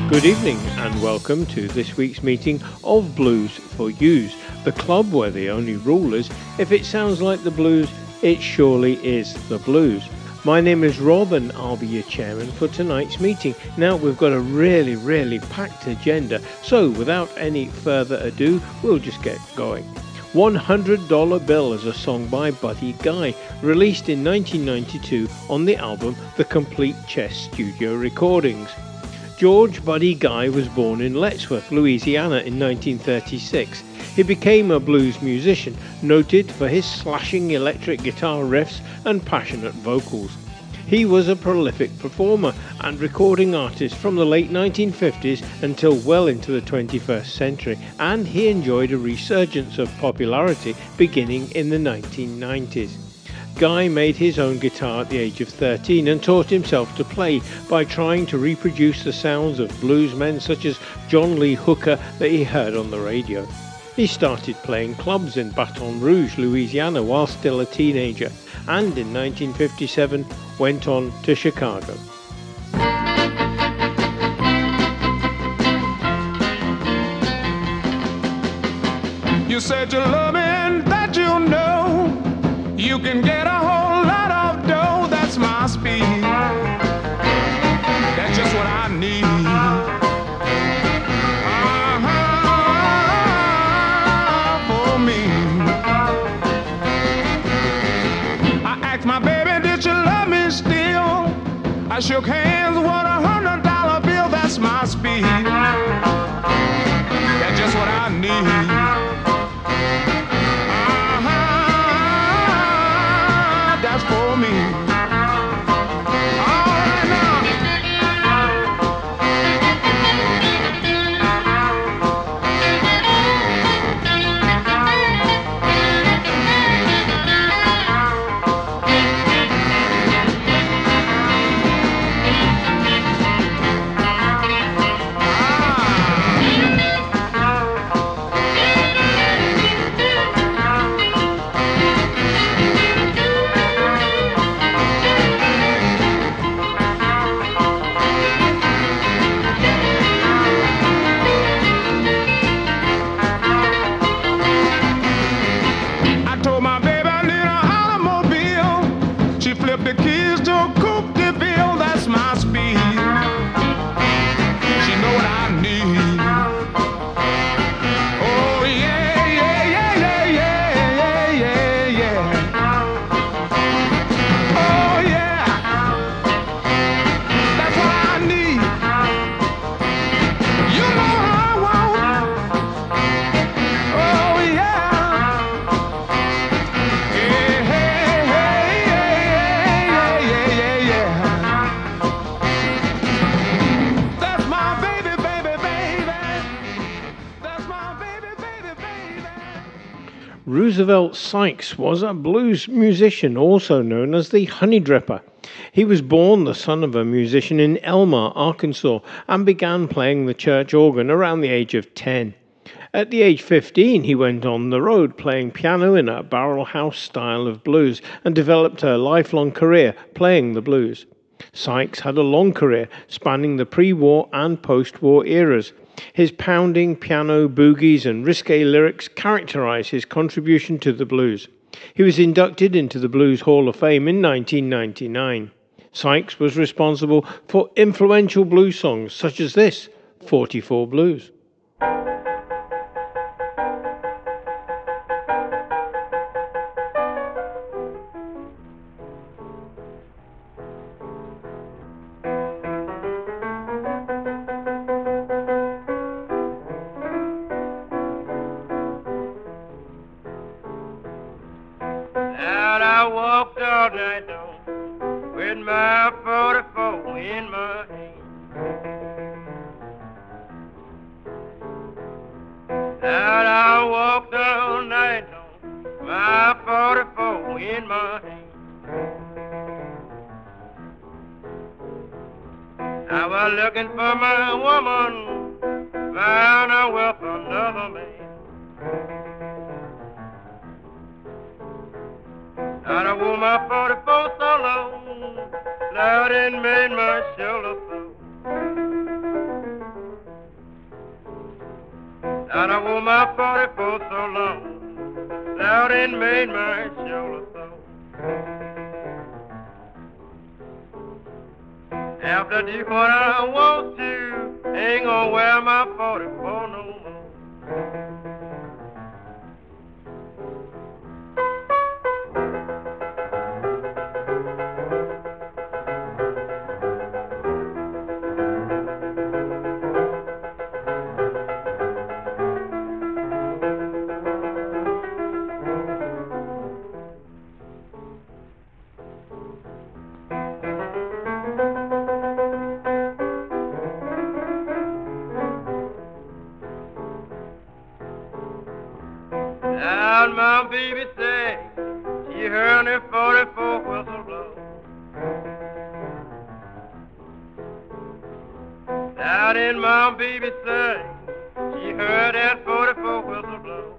Good evening and welcome to this week's meeting of Blues for Yous, the club where the only rule is if it sounds like the blues, it surely is the blues. My name is Rob and I'll be your chairman for tonight's meeting. Now we've got a really packed agenda, so without any further ado, we'll just get going. $100 Bill is a song by Buddy Guy, released in 1992 on the album The Complete Chess Studio Recordings. George Buddy Guy was born in Lettsworth, Louisiana in 1936. He became a blues musician, noted for his slashing electric guitar riffs and passionate vocals. He was a prolific performer and recording artist from the late 1950s until well into the 21st century, and he enjoyed a resurgence of popularity beginning in the 1990s. Guy made his own guitar at the age of 13 and taught himself to play by trying to reproduce the sounds of bluesmen such as John Lee Hooker that he heard on the radio. He started playing clubs in Baton Rouge, Louisiana while still a teenager, and in 1957 went on to Chicago. You said you love me and that you know you can get a whole lot of dough. That's my speed. That's just what I need. For me. I asked my baby, did you love me still? I shook hands with $100 bill. That's my speed. That's just what I need. For me. All right now. Roosevelt Sykes was a blues musician, also known as the Honey Dripper. He was born the son of a musician in Elmar, Arkansas, and began playing the church organ around the age of 10. At the age 15, he went on the road playing piano in a barrel house style of blues and developed a lifelong career playing the blues. Sykes had a long career spanning the pre-war and post-war eras. His pounding piano boogies and risque lyrics characterize his contribution to the blues. He was inducted into the Blues Hall of Fame in 1999. Sykes was responsible for influential blues songs such as this, 44 Blues. Loud and made my shoulder flow. out and made my shoulder sore. After I do what I want to, ain't gonna wear my 44 no more. And my baby say she heard her 44 whistle blow. That in my baby say she heard that 44 whistle blow.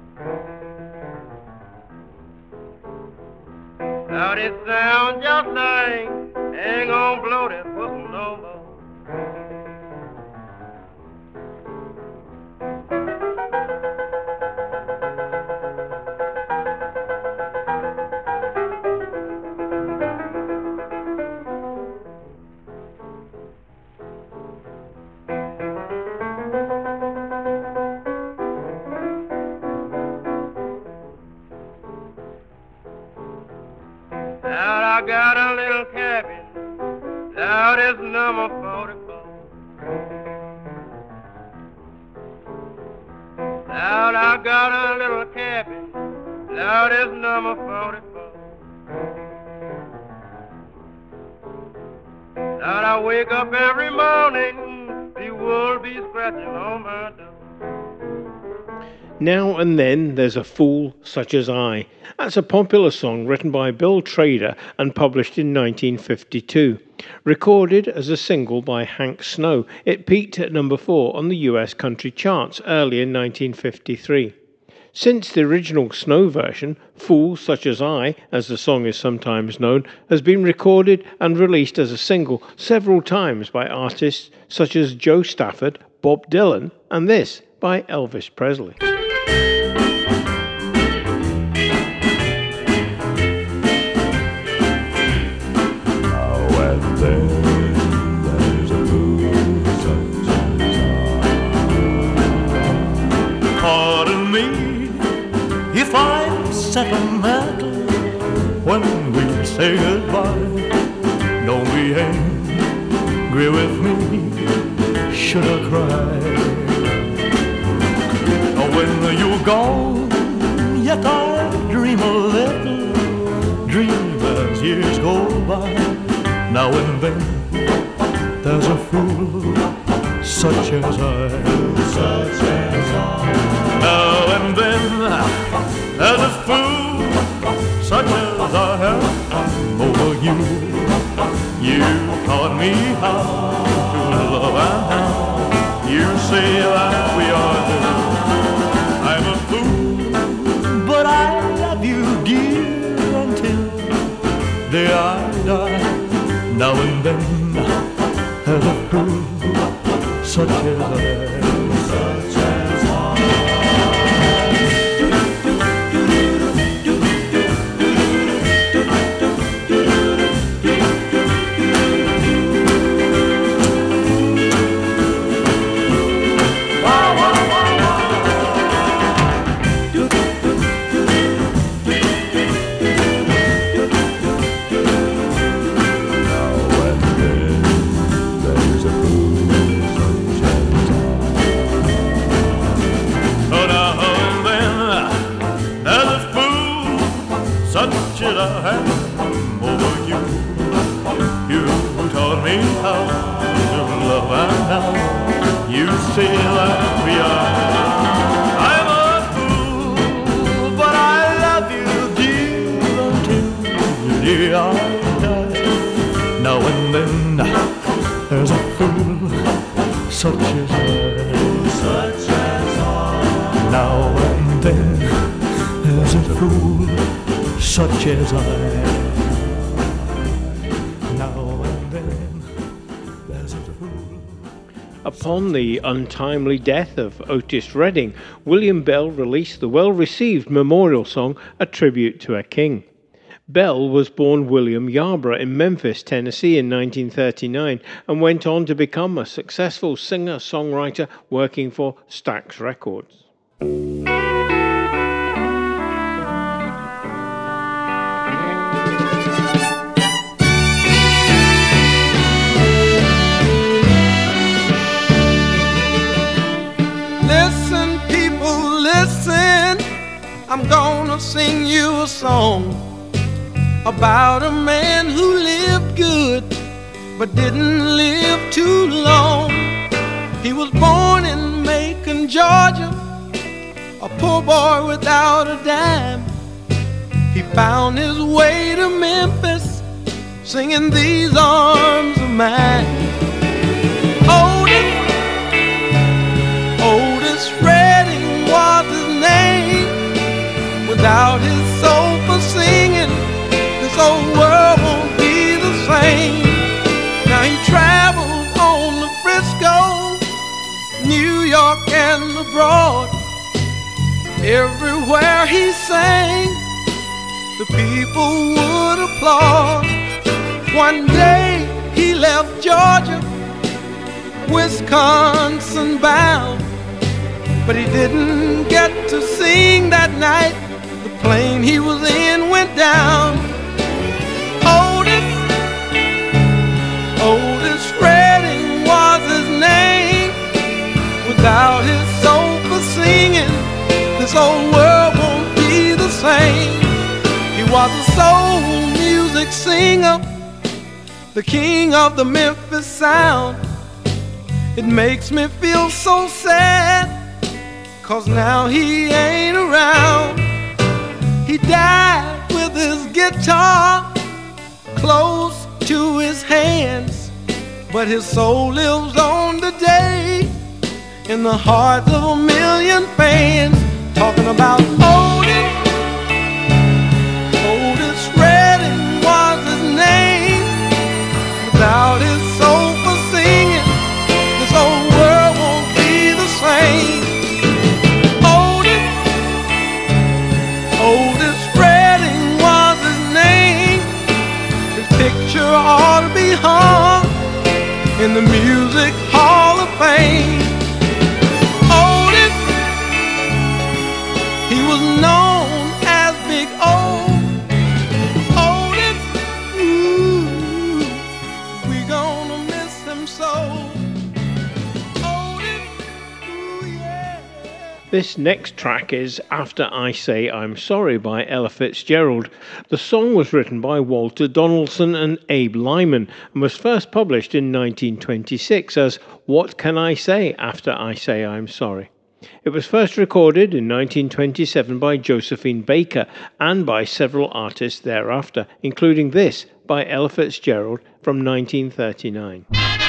Now it sounds just like ain't gonna blow that whistle no more. Now I got a little cabin, out is number 44. Now I got a little cabin, out is number 44. Now I wake up every morning, the wolf be scratching on my door. Now and then there's a fool such as I. That's a popular song written by Bill Trader and published in 1952. Recorded as a single by Hank Snow, it peaked at number 4 on the US country charts early in 1953. Since the original Snow version, Fool Such As I, as the song is sometimes known, has been recorded and released as a single several times by artists such as Joe Stafford, Bob Dylan, and this by Elvis Presley. Pardon me if I'm sentimental when we say goodbye. Don't be angry with me, should I cry? When you're gone, yet I dream a little dream as years go by. Now and then there's a fool such as I. Now and then there's a fool such as I am over you. You taught me how to love, and now you say that we are two. I'm a fool, but I love you, dear, until the day I die. Now and then there's a fool such as I. Say that we are. I'm a fool, but I love you, dear, until the day I die. Now and then there's a fool such as I. Now and then there's a fool such as I. Upon the untimely death of Otis Redding, William Bell released the well-received memorial song, A Tribute to a King. Bell was born William Yarborough in Memphis, Tennessee in 1939 and went on to become a successful singer-songwriter working for Stax Records. Listen, people, listen, I'm gonna sing you a song about a man who lived good but didn't live too long. He was born in Macon, Georgia, a poor boy without a dime. He found his way to Memphis, singing These Arms of Mine. Otis Redding was his name. Without his soul for singing, this old world won't be the same. Now he travels on to Frisco, New York and abroad. Everywhere he sang, the people would applaud. One day he left Georgia, Wisconsin bound, but he didn't get to sing that night. The plane he was in went down. Otis Redding was his name. Without his soul for singing, this old world won't be the same. He was a soul music singer, the king of the Memphis sound. It makes me feel so sad, 'cause now he ain't around. He died with his guitar close to his hands, but his soul lives on today in the hearts of a million fans. Talking about Otis Redding was his name. Without his soul for singing, this old world won't be the same. Otis Redding was his name. His picture ought to be hung in the Music Hall of Fame. Otis, he was known as Big O. Otis, ooh, we gonna miss him so. Otis, ooh, yeah. This next track is After I Say I'm Sorry by Ella Fitzgerald. The song was written by Walter Donaldson and Abe Lyman and was first published in 1926 as What Can I Say After I Say I'm Sorry. It was first recorded in 1927 by Josephine Baker and by several artists thereafter, including this by Ella Fitzgerald from 1939.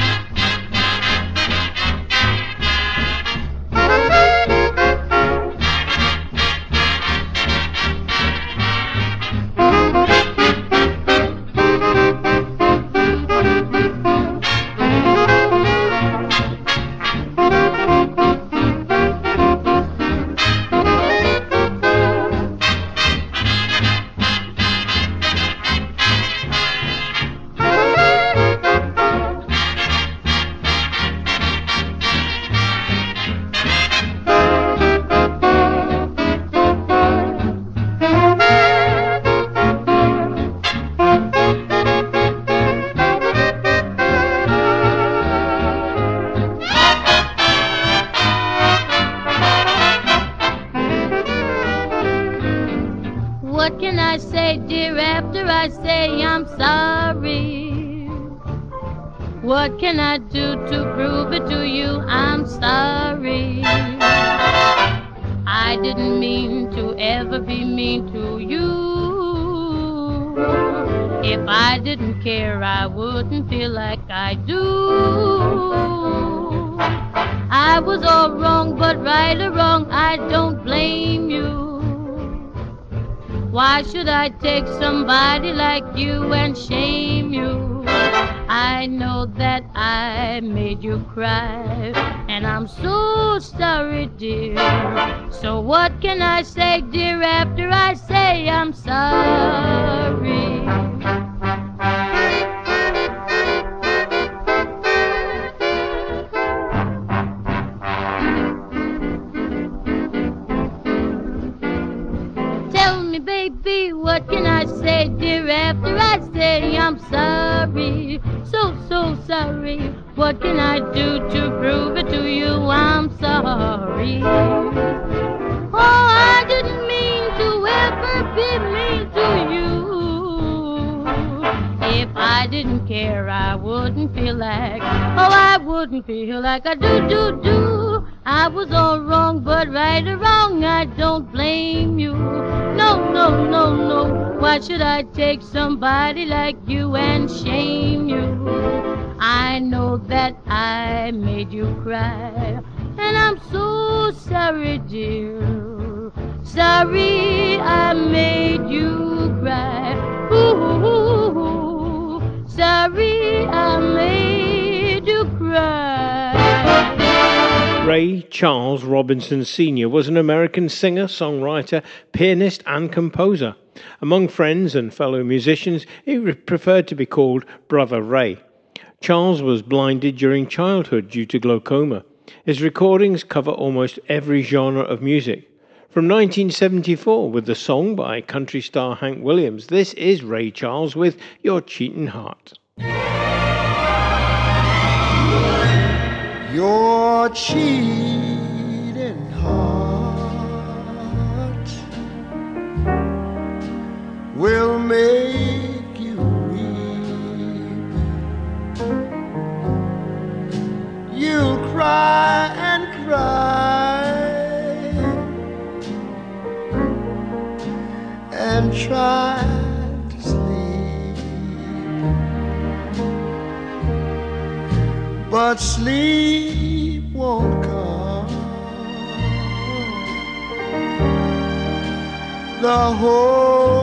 What can I say, dear, after I say I'm sorry? What can I do to prove it to you? I'm sorry. I didn't mean to ever be mean to you. If I didn't care, I wouldn't feel like I do. I was all wrong, but right or wrong, I don't blame you. Why should I take somebody like you and shame you? I know that I made you cry, and I'm so sorry, dear. So what can I say, dear, after I say I'm sorry? Tell me, baby, what can I say, dear, after I say I'm sorry? So sorry. What can I do to prove it to you? I'm sorry. Oh, I didn't mean to ever be mean to you. If I didn't care, I wouldn't feel like, oh, I wouldn't feel like I do. I was all wrong, but right or wrong, I don't blame you. No. Why should I take somebody like you and shame you? I know that I made you cry, and I'm so sorry, dear. Sorry I made you cry. Ooh, sorry I made you cry. Ray Charles Robinson Sr. was an American singer, songwriter, pianist and composer. Among friends and fellow musicians, he preferred to be called Brother Ray. Charles was blinded during childhood due to glaucoma. His recordings cover almost every genre of music. From 1974, with the song by country star Hank Williams, this is Ray Charles with Your Cheatin' Heart. Your cheating heart will make you weep. You'll cry and cry and try to sleep, but sleep won't come. The whole